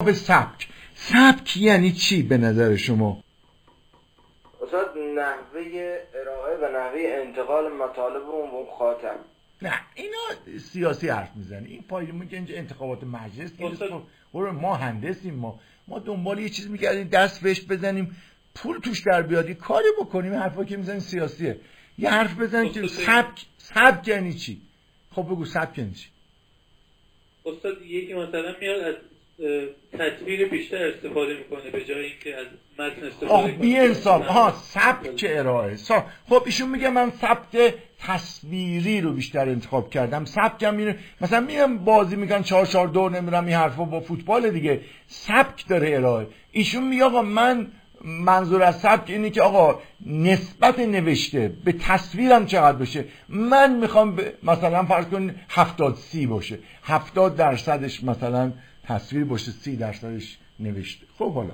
باب سبک. سبک یعنی چی به نظر شما؟ استاد نحوه ارائه و نحوه انتقال مطالب اون مخاطب. نه اینا سیاسی حرف میزنه. این پای میگه اینجا انتخابات مجلس ما مهندسیم، ما دنبال یه چیز میگردیم دست بهش بزنیم پول توش در بیاد، کاری بکنیم. این حرفا که میزنین سیاسیه. یه حرف بزنید که سبک یعنی چی؟ خب بگو سبک یعنی چی؟ استاد یکی مثلا میاد از تصویر بیشتر استفاده میکنه به جای اینکه از متن استفاده کنه. بی انصاف. سبک ارائه. خب ایشون میگه من سبک تصویری رو بیشتر انتخاب کردم. سبکم میره مثلا میام بازی میگن 4-4-2 نمیدونم این حرفا با فوتبال دیگه. سبک داره ارائه. ایشون میگه آقا من منظور از سبک اینه که آقا نسبت نوشته به تصویرم چقدر بشه. من میخوام مثلا فرض کن 70-30 باشه، 70% مثلا تصویر باشه، 30% نوشته. خب حالا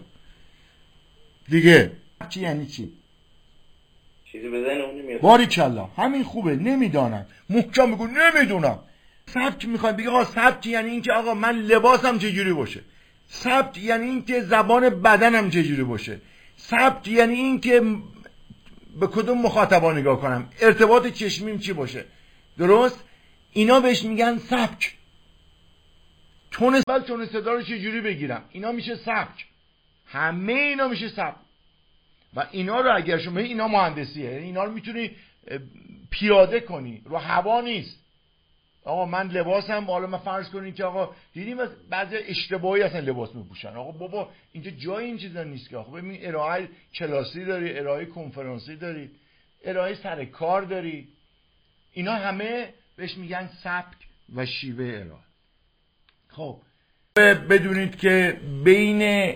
دیگه چی یعنی چی؟ چیزی بزنه اون نمیاد. باریکلا همین خوبه. نمیدانم محکم بگو نمیدونم. سبک میخوام بگی آقا سبک یعنی این که آقا من لباسم چجوری باشه. سبک یعنی این که زبان بدنم چجوری باشه. سبک یعنی این که به کدوم مخاطبا نگاه کنم، ارتباط چشمیم چی باشه. درست؟ اینا بهش میگن سبک. تون صدا رو چجوری بگیرم، اینا میشه سبک. همه اینا میشه سبک. و اینا رو اگر شما اینا مهندسیه، اینا رو میتونی پیاده کنی، رو هوا نیست. آقا من لباسم، حالا من فرض کنید که آقا دیدیم بعضی اشتباهی اصلا لباس میپوشن. آقا بابا اینجا جای این چیزا نیست که. آقا ببین ارائه کلاسی داری، ارائه کنفرانسی داری، ارائه سر کار داری. اینا همه بهش میگن سبک و شیوه ارائه. خب بدونید که بین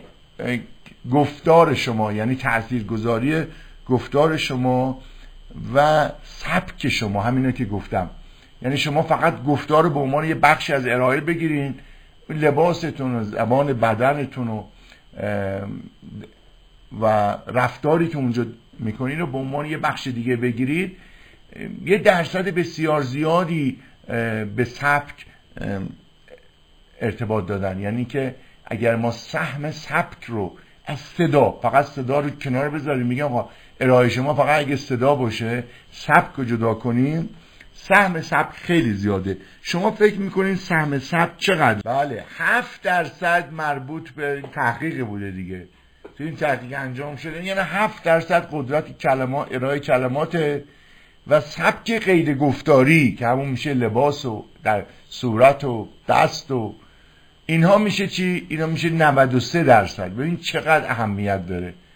گفتار شما، یعنی تاثیرگذاری گفتار شما و سبک شما، همینه که گفتم، یعنی شما فقط گفتار رو به عنوان یه بخشی از ارائه بگیرین، لباستون و زبان بدنتون و رفتاری که اونجا میکنین رو به عنوان یه بخش دیگه بگیرید، یه درصد بسیار زیادی به سبک ارتباط دادن. یعنی که اگر ما سهم سبک رو از صدا، فقط صدا رو کنار بذاریم، میگم آقا ارائه شما فقط اگه صدا باشه، سبک رو جدا کنیم، سهم سبک خیلی زیاده. شما فکر میکنین سهم سبک چقدر؟ بله 7% مربوط به تحقیق بوده دیگه. تو این تحقیق انجام شده، یعنی 7% قدرت کلمات، ارائه کلمات و سبک غیر گفتاری که همون میشه لباس و در صورت و دست و اینها میشه چی؟ اینا میشه 93%. ببین چقدر اهمیت داره.